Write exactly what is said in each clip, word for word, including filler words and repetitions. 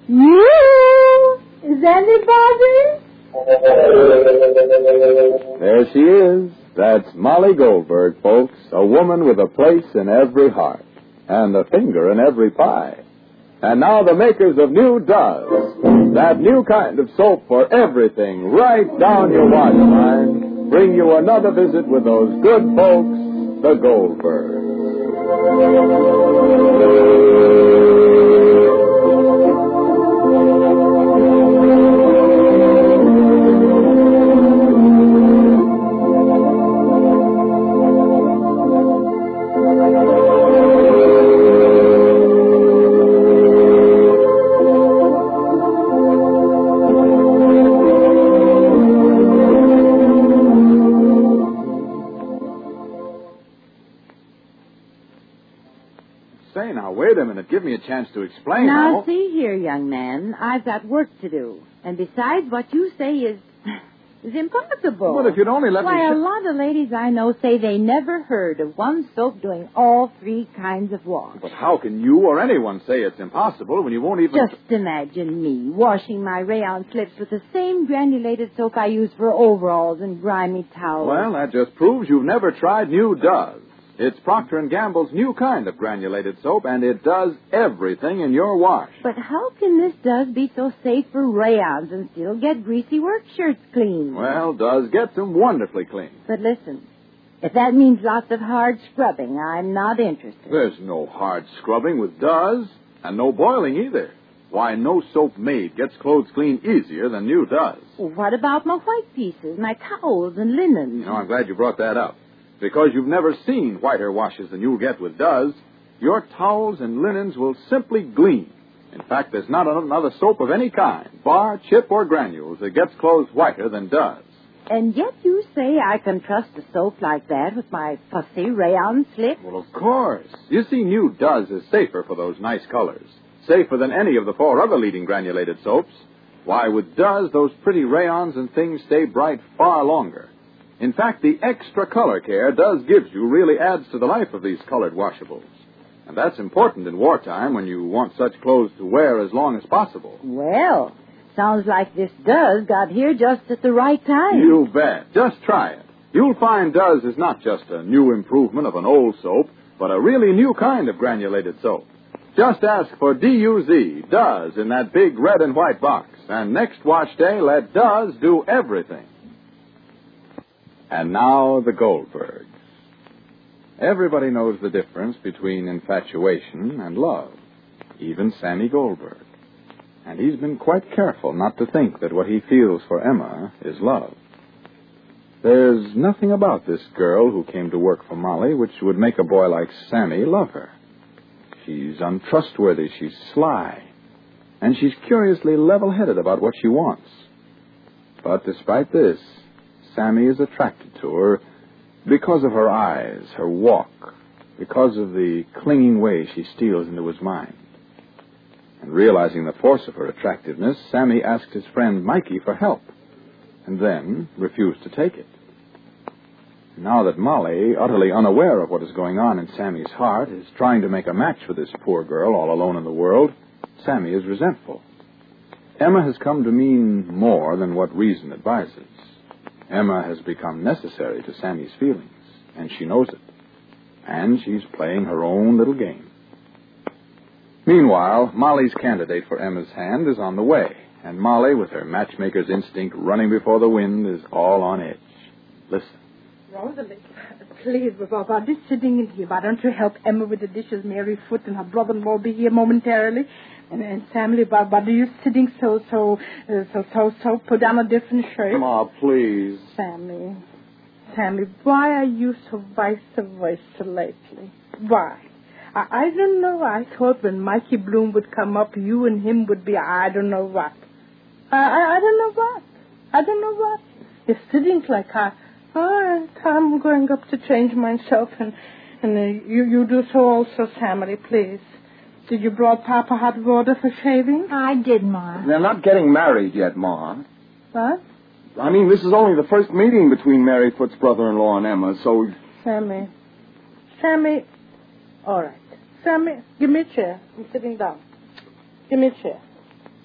You? Is anybody? There she is. That's Molly Goldberg, folks. A woman with a place in every heart and a finger in every pie. And now the makers of New Does, that new kind of soap for everything right down your wash line, bring you another visit with those good folks, the Goldbergs. Say, now, wait a minute. Give me a chance to explain. Now, how... see here, young man. I've got work to do. And besides, what you say is... is impossible. Well, if you'd only let Why, me... Why, sh- a lot of ladies I know say they never heard of one soap doing all three kinds of wash. But how can you or anyone say it's impossible when you won't even... Just imagine me washing my rayon slips with the same granulated soap I use for overalls and grimy towels. Well, that just proves you've never tried New Does. It's Procter and Gamble's new kind of granulated soap, and it does everything in your wash. But how can this Does be so safe for rayons and still get greasy work shirts clean? Well, Does gets them wonderfully clean. But listen, if that means lots of hard scrubbing, I'm not interested. There's no hard scrubbing with Does, and no boiling either. Why, no soap made gets clothes clean easier than New Does. Well, what about my white pieces, my towels and linens? You know, I'm glad you brought that up. Because you've never seen whiter washes than you'll get with Does, your towels and linens will simply gleam. In fact, there's not another soap of any kind, bar, chip, or granules, that gets clothes whiter than Does. And yet you say I can trust a soap like that with my fussy rayon slip? Well, of course. You see, New Does is safer for those nice colors. Safer than any of the four other leading granulated soaps. Why, with Does, those pretty rayons and things stay bright far longer. In fact, the extra color care Does gives you really adds to the life of these colored washables. And that's important in wartime when you want such clothes to wear as long as possible. Well, sounds like this Does got here just at the right time. You bet. Just try it. You'll find Does is not just a new improvement of an old soap, but a really new kind of granulated soap. Just ask for D U Z, Does, in that big red and white box. And next wash day, let Does do everything. And now the Goldbergs. Everybody knows the difference between infatuation and love, even Sammy Goldberg. And he's been quite careful not to think that what he feels for Emma is love. There's nothing about this girl who came to work for Molly which would make a boy like Sammy love her. She's untrustworthy, she's sly, and she's curiously level-headed about what she wants. But despite this, Sammy is attracted to her because of her eyes, her walk, because of the clinging way she steals into his mind. And realizing the force of her attractiveness, Sammy asked his friend Mikey for help, and then refused to take it. Now that Molly, utterly unaware of what is going on in Sammy's heart, is trying to make a match for this poor girl all alone in the world, Sammy is resentful. Emma has come to mean more than what reason advises. Emma has become necessary to Sammy's feelings, and she knows it. And she's playing her own little game. Meanwhile, Molly's candidate for Emma's hand is on the way, and Molly, with her matchmaker's instinct running before the wind, is all on edge. Listen. Rosalie, please, about this sitting in here, why don't you help Emma with the dishes? Mary Foot and her brother-in-law will be here momentarily. And, and Sammy, why, why are you sitting so, so, uh, so, so, so, put on a different shirt? Ma, please. Sammy, Sammy, why are you so vice versa lately? Why? I, I don't know. I thought when Mikey Bloom would come up, you and him would be, I don't know what. I, I, I don't know what. I don't know what. You're sitting like I... All right, I'm going up to change myself, and and uh, you you do so also, Sammy, please. Did you brought Papa hot water for shaving? I did, Ma. They're not getting married yet, Ma. What? I mean, this is only the first meeting between Mary Foot's brother-in-law and Emma, so... Sammy. Sammy. All right. Sammy, give me a chair. I'm sitting down. Give me a chair.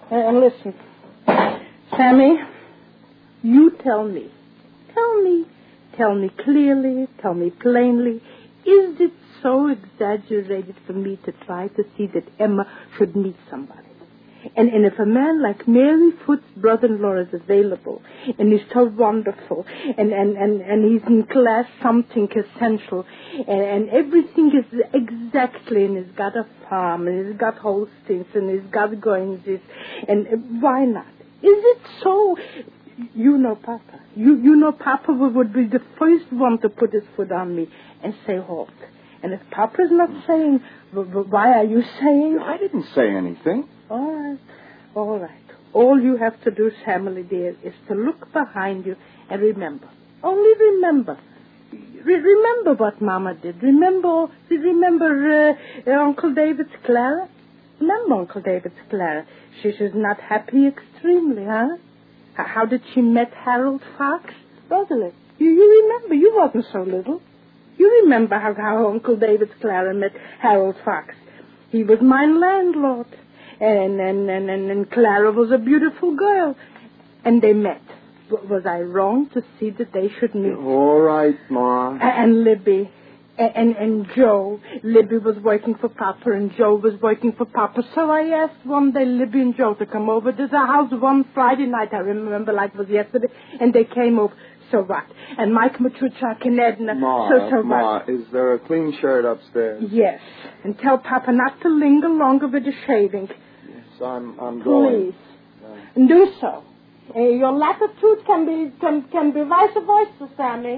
And listen, Sammy, you tell me. Tell me. Tell me clearly. Tell me plainly. Is it so exaggerated for me to try to see that Emma should meet somebody? And, and if a man like Mary Foot's brother-in-law is available, and he's so wonderful, and, and, and, and he's in class something essential, and, and everything is exactly, and he's got a farm, and he's got Holsteins, and he's got goings, and why not? Is it so? You know Papa. You, you know Papa would be the first one to put his foot on me and say halt. And if Papa's not saying, why are you saying? I didn't say anything. All right, all right. All you have to do, Sammy dear, is to look behind you and remember. Only remember. Re- remember what Mama did. Remember, remember uh, uh, Uncle David's Clara. Remember Uncle David's Clara. She, she's not happy extremely, huh? H- how did she met Harold Fox? Rosalie, you, you remember? You wasn't so little. You remember how, how Uncle David's Clara met Harold Fox. He was my landlord. And, and, and, and, and Clara was a beautiful girl. And they met. W- was I wrong to see that they should meet? All right, Ma. A- and Libby. A- and, and Joe. Libby was working for Papa, and Joe was working for Papa. So I asked one day Libby and Joe to come over to the house one Friday night. I remember like it was yesterday. And they came over. So what? And Mike Machuchak and Edna. Ma, so, so Ma, what? is there a clean shirt upstairs? Yes. And tell Papa not to linger longer with the shaving. Yes, I'm, I'm going. Please. And do so. Uh, your latitude can be can, can be vice versa, Sammy.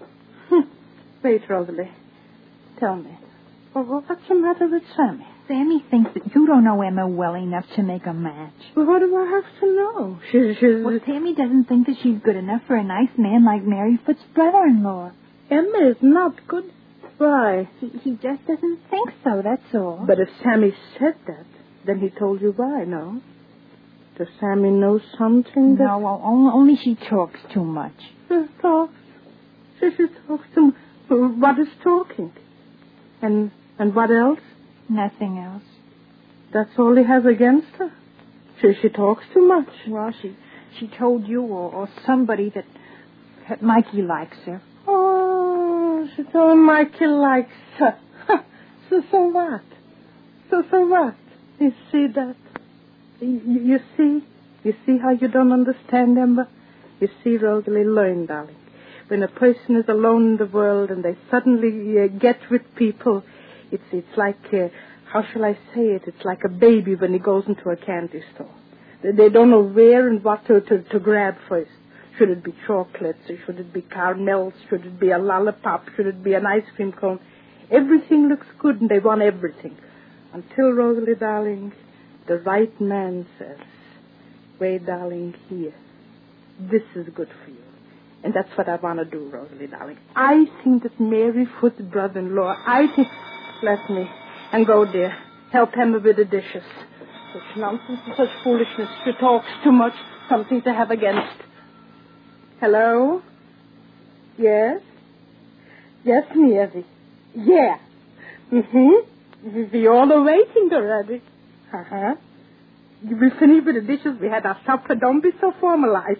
Wait, Rosalie. Tell me. Well, what's the matter with Sammy? Sammy thinks that you don't know Emma well enough to make a match. Well, what do I have to know? She's, she's... Well, Sammy doesn't think that she's good enough for a nice man like Mary Foot's brother-in-law. Emma is not good. Why? He, he just doesn't think so, that's all. But if Sammy said that, then he told you why, no? Does Sammy know something that... No, well, only, only she talks too much. She talks. She, she talks too much. What is talking? And and what else? Nothing else. That's all he has against her. She she talks too much. Well, she she told you or, or somebody that, that Mikey likes her. Oh, she told him Mikey likes her. so so what? So so what? You see that? You, you see? You see how you don't understand, Emma? You see, Rosalie, learn, darling. When a person is alone in the world and they suddenly uh, get with people, it's it's like, uh, how shall I say it? It's like a baby when he goes into a candy store. They, they don't know where and what to, to, to grab first. Should it be chocolates? Or should it be caramels? Should it be a lollipop? Should it be an ice cream cone? Everything looks good and they want everything. Until, Rosalie, darling, the right man says, wait, darling, here. This is good for you. And that's what I want to do, Rosalie, darling. I think that Mary Foot's brother-in-law, I think... Let me. And go, dear. Help Emma with the dishes. Such nonsense and such foolishness. She talks too much. Something to have against. Hello? Yes? Yes, Mary. Yeah. Mm-hmm. We all are waiting already. Uh-huh. You will finish with the dishes. We had our supper. Don't be so formalized.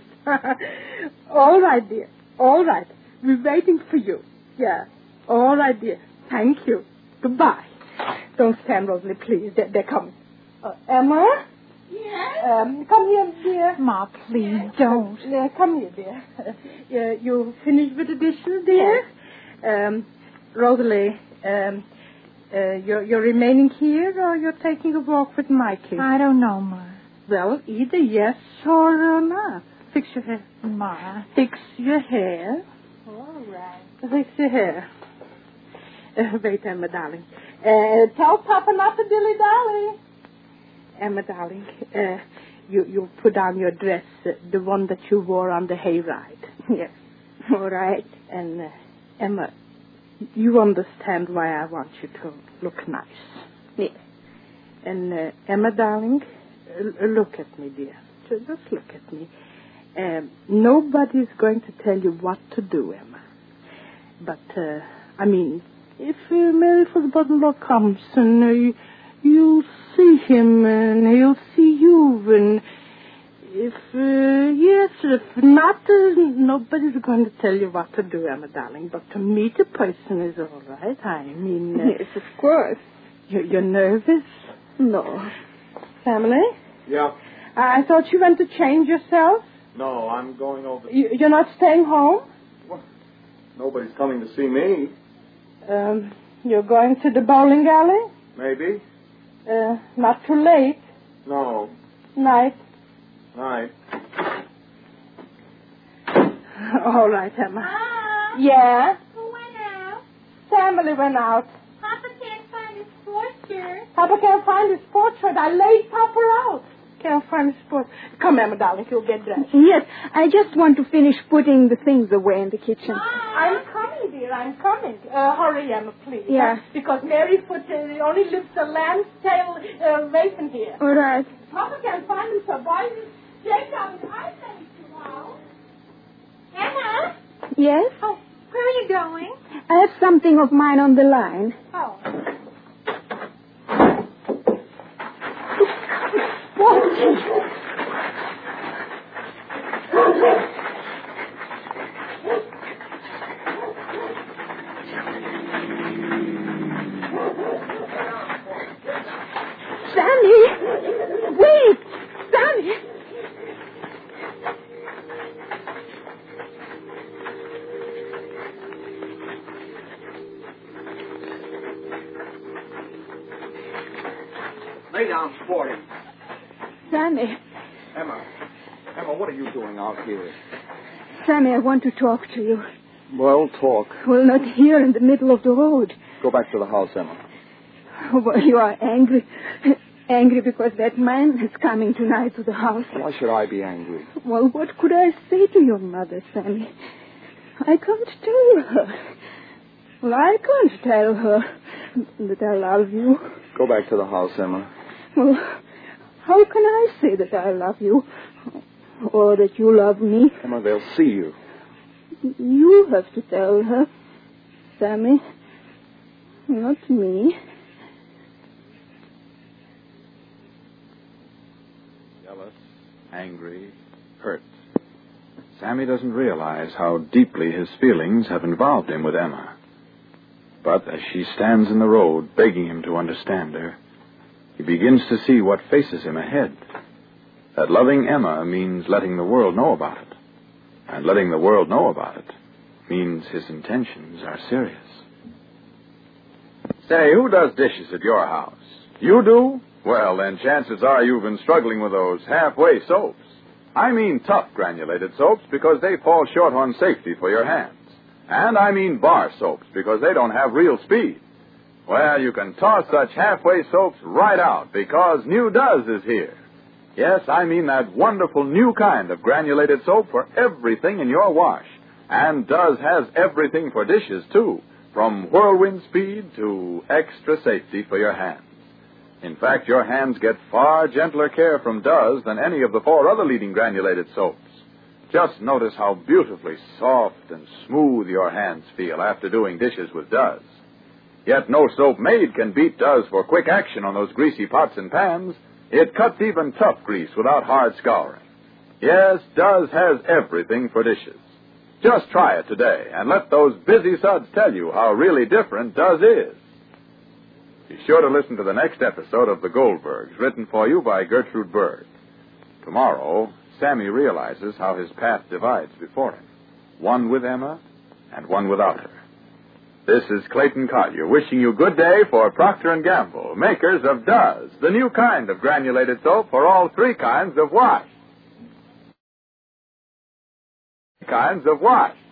All right, dear. All right. We're waiting for you. Yeah. All right, dear. Thank you. Goodbye. Don't stand, Rosalie, please. They're, they're coming. Uh, Emma? Yes? Um, come here, dear. Ma, please don't. Uh, come here, dear. Uh, you finished with the dishes, dear? Yes. Um, Rosalie, um, uh, you're, you're remaining here or you're taking a walk with Mikey? I don't know, Ma. Well, either yes or uh, not. Fix your hair. Ma. Fix your hair. All right. Fix your hair. Uh, wait, Emma, darling. Uh, tell Papa not to dilly-dally. Emma, darling, uh, you, you put on your dress, uh, the one that you wore on the hayride. Yes. All right. And, uh, Emma, you understand why I want you to look nice. Yes. And, uh, Emma, darling, uh, look at me, dear. Just look at me. Um, nobody's going to tell you what to do, Emma. But, uh, I mean... If uh, Mary Foot's brother-in-law comes and uh, you, you'll see him and he'll see you. And if, uh, yes, if not, uh, nobody's going to tell you what to do, Emma, darling. But to meet a person is all right. I mean... Uh, Yes, of course. You're, you're nervous? No. Family? Yeah. I thought you went to change yourself. No, I'm going over. You, you're not staying home? What? Nobody's coming to see me. Um, you're going to the bowling alley? Maybe. Uh, not too late. No. Night. Night. All right, Emma. Mom, Yeah? who went out? Family went out. Papa can't find his sports shirt. Papa can't find his sports shirt. I laid Papa out. Can't find his sports. Come, Emma, darling. You'll get dressed. Yes, I just want to finish putting the things away in the kitchen. I'm coming, dear. I'm coming. Uh, hurry, Emma, please. Yeah. Because Mary Foot uh, only lives a lamb's tail uh, racing here. All right. Papa can't find him, so boy, Jake, I sent you out. Emma? Yes? Oh, where are you going? I have something of mine on the line. Oh. Sammy! Wait! Sammy! Lay down, Sporty. Sammy, Emma. Emma, what are you doing out here? Sammy, I want to talk to you. Well, talk. Well, not here in the middle of the road. Go back to the house, Emma. Well, you are angry. Angry because that man is coming tonight to the house. Why should I be angry? Well, what could I say to your mother, Sammy? I can't tell her. Well, I can't tell her that I love you. Go back to the house, Emma. Well, how can I say that I love you? Or that you love me? Emma, they'll see you. You have to tell her, Sammy. Not me. Jealous, angry, hurt. Sammy doesn't realize how deeply his feelings have involved him with Emma. But as she stands in the road begging him to understand her, he begins to see what faces him ahead. That loving Emma means letting the world know about it. And letting the world know about it means his intentions are serious. Say, who does dishes at your house? You do? Well, then chances are you've been struggling with those halfway soaps. I mean tough granulated soaps because they fall short on safety for your hands. And I mean bar soaps because they don't have real speed. Well, you can toss such halfway soaps right out because New Does is here. Yes, I mean that wonderful new kind of granulated soap for everything in your wash. And Does has everything for dishes, too, from whirlwind speed to extra safety for your hands. In fact, your hands get far gentler care from Does than any of the four other leading granulated soaps. Just notice how beautifully soft and smooth your hands feel after doing dishes with Does. Yet no soap made can beat Does for quick action on those greasy pots and pans. It cuts even tough grease without hard scouring. Yes, Does has everything for dishes. Just try it today and let those busy suds tell you how really different Does is. Be sure to listen to the next episode of The Goldbergs, written for you by Gertrude Berg. Tomorrow, Sammy realizes how his path divides before him, one with Emma and one without her. This is Clayton Collier wishing you good day for Procter and Gamble, makers of Does, the new kind of granulated soap for all three kinds of wash. Kinds of wash.